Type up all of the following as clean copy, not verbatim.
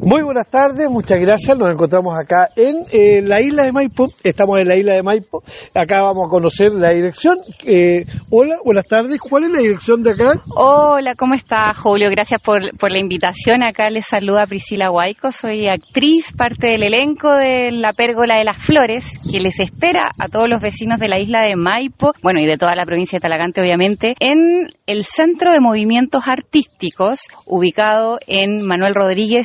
Muy buenas tardes, muchas gracias. Nos encontramos acá en la isla de Maipo. Estamos en la isla de Maipo. Acá vamos a conocer la dirección. Hola, buenas tardes. ¿Cuál es la dirección de acá? Hola, ¿cómo está, Julio? Gracias por la invitación. Acá les saluda Priscila Huayco. Soy actriz, parte del elenco de La Pérgola de las Flores, que les espera a todos los vecinos de la isla de Maipo, bueno, y de toda la provincia de Talagante, obviamente, en el Centro de Movimientos Artísticos, ubicado en Manuel Rodríguez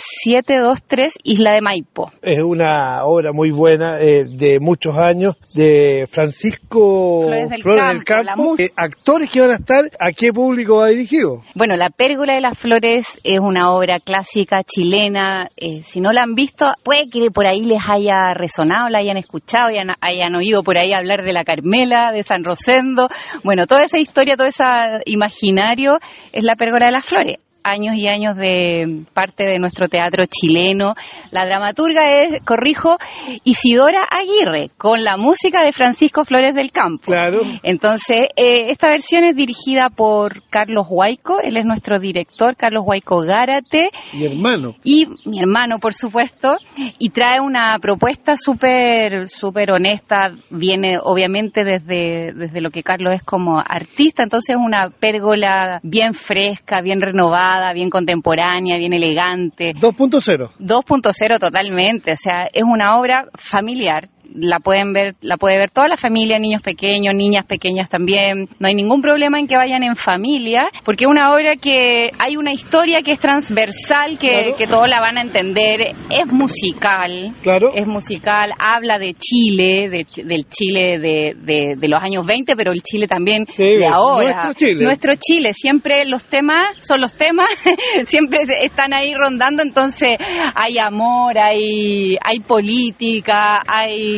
723, Isla de Maipo. Es una obra muy buena, de muchos años, de Francisco Flores del Campo. Actores que van a estar, ¿a qué público va dirigido? Bueno, La Pérgola de las Flores es una obra clásica chilena. Si no la han visto, puede que por ahí les haya resonado, la hayan escuchado, hayan oído por ahí hablar de la Carmela, de San Rosendo. Bueno, toda esa historia, todo ese imaginario es La Pérgola de las Flores. Años y años de parte de nuestro teatro chileno. La dramaturga es, corrijo, Isidora Aguirre, con la música de Francisco Flores del Campo. Claro. Entonces, esta versión es dirigida por Carlos Huayco, él es nuestro director, Carlos Huayco Gárate. Mi hermano. Y mi hermano, por supuesto, y trae una propuesta súper honesta, viene obviamente desde lo que Carlos es como artista, entonces es una pérgola bien fresca, bien renovada, bien contemporánea, bien elegante. 2.0. 2.0 totalmente, o sea, es una obra familiar. La puede ver toda la familia, niños pequeños, niñas pequeñas también. No hay ningún problema en que vayan en familia, porque es una obra que hay una historia que es transversal, claro, que todos la van a entender. Es musical, claro, es musical, habla de Chile, del Chile de los años 20, pero el Chile también de ahora. Nuestro Chile, siempre los temas son los temas, siempre están ahí rondando, entonces hay amor, hay política, hay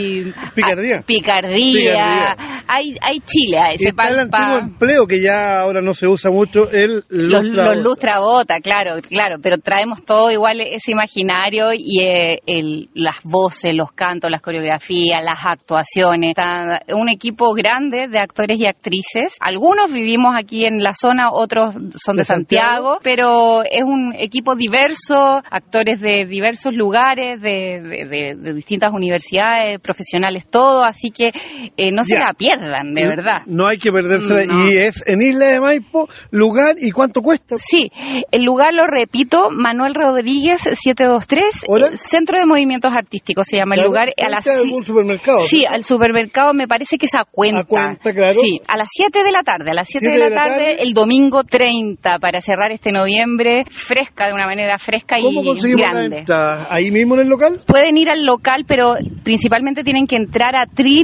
picardía. Hay Chile, ese el antiguo empleo que ya ahora no se usa mucho, los lustrabota, claro, pero traemos todo igual ese imaginario y las voces, los cantos, las coreografías, las actuaciones. Está un equipo grande de actores y actrices. Algunos vivimos aquí en la zona, otros son de Santiago, pero es un equipo diverso, actores de diversos lugares, de distintas universidades, profesionales, todo, así que no se la pierdan, de verdad. No hay que perderse, no. Y es en Isla de Maipo, lugar, ¿y cuánto cuesta? Sí, el lugar, lo repito, Manuel Rodríguez 723, Centro de Movimientos Artísticos se llama, claro, el lugar. ¿Algún supermercado? Sí, al supermercado, me parece que es a Cuenta. Claro. Sí, a las 7 de la tarde, de la tarde, el domingo 30, para cerrar este noviembre, fresca, de una manera fresca y grande. ¿Cómo conseguimos ahí mismo en el local? Pueden ir al local, pero principalmente tienen que entrar a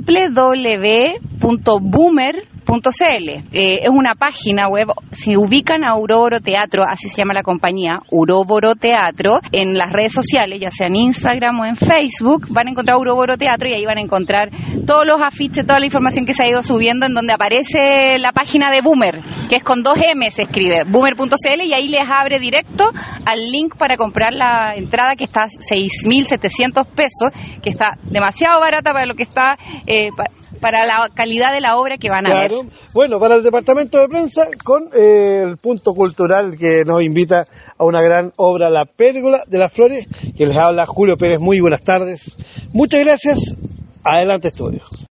www.boomer.cl. Es una página web. Si ubican a Uroboro Teatro, así se llama la compañía, Uroboro Teatro, en las redes sociales, ya sea en Instagram o en Facebook, van a encontrar Uroboro Teatro y ahí van a encontrar todos los afiches, toda la información que se ha ido subiendo, en donde aparece la página de Boomer, que es con 2 M, se escribe, boomer.cl, y ahí les abre directo al link para comprar la entrada, que está a 6.700 pesos, que está demasiado barata para lo que está, para la calidad de la obra que van a ver. Bueno, para el departamento de prensa, con el punto cultural que nos invita a una gran obra, La Pérgola de las Flores, que les habla Julio Pérez. Muy buenas tardes. Muchas gracias. Adelante, estudio.